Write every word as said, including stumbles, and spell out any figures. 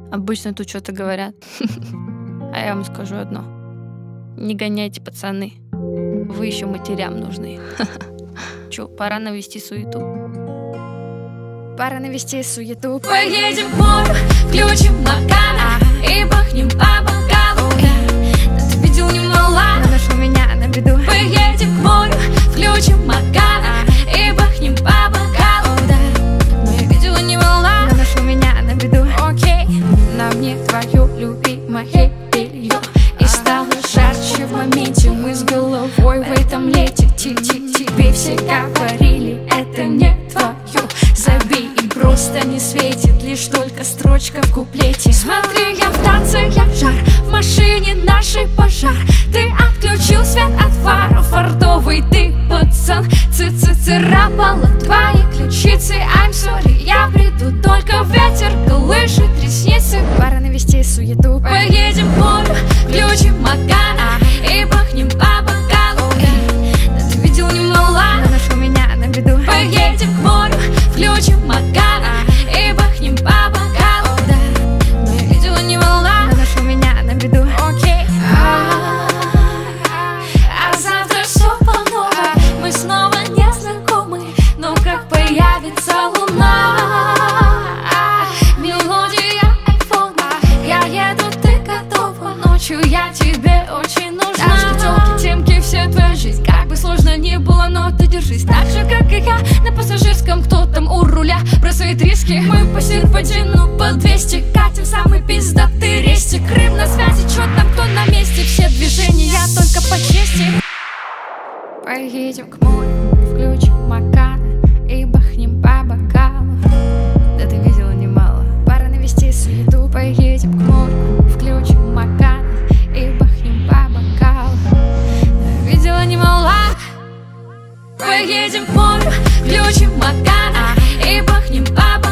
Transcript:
Обычно тут что-то говорят. А я вам скажу одно. Не гоняйте, пацаны. Вы еще матерям нужны. Че, пора навести суету? Пора навести суету. Поедем в море, включим Макана и бахнем по бокалу. Да ты видел немало, но нашел меня на беду. Поедем к морю, включим Макана и бахнем по бокалу. Но я видела немало, но нашел меня на беду. Окей, на мне твое любимое белье, и стало жарче в моменте. Мы с головой в этом лете. Тебе все говорили, это не твое. Забей, и просто не светит лишь только строчка в куплете. Смотри, я в танце, я в жар, в машине нашей пожар. Ты отключил свет от фар, фартовый ты пацан. Цы-цы-царапала твои ключицы. I'm sorry, я приду, только ветер колышет ресницы. Пора навести суету. Поедем в море, включим Макана и бахнем по бокалу. Да ты видел немало, но нашел меня на беду. Поедем к морю, включим Макана и бахнем по бокалу. Но я видела немало, но нашел меня на беду. Окей. А, а завтра все по-новому. Мы снова не знакомы, но как появится луна, мелодия айфона. Я еду, ты готова. Ночью я тебе очень нужна. Ташки, тёлки, темки, вся твоя жизнь. Как бы сложно ни было, но ты держись. Так же, как и я, на пассажирском, кто там у руля. Бросает риски, мы по серпантину по двести. Катим самый пиздатый рейсик. Крым на связи, чё там, кто на месте. Все движения только по чести. Поедем к морю, включим Макана и бахнем по бокалу. Да ты видела немало. Пора навести суету. Поедем к морю, включим Макана и бахнем по бокалу. Да видела немало. Поедем к морю, включим Макана и бахнем по бокалу.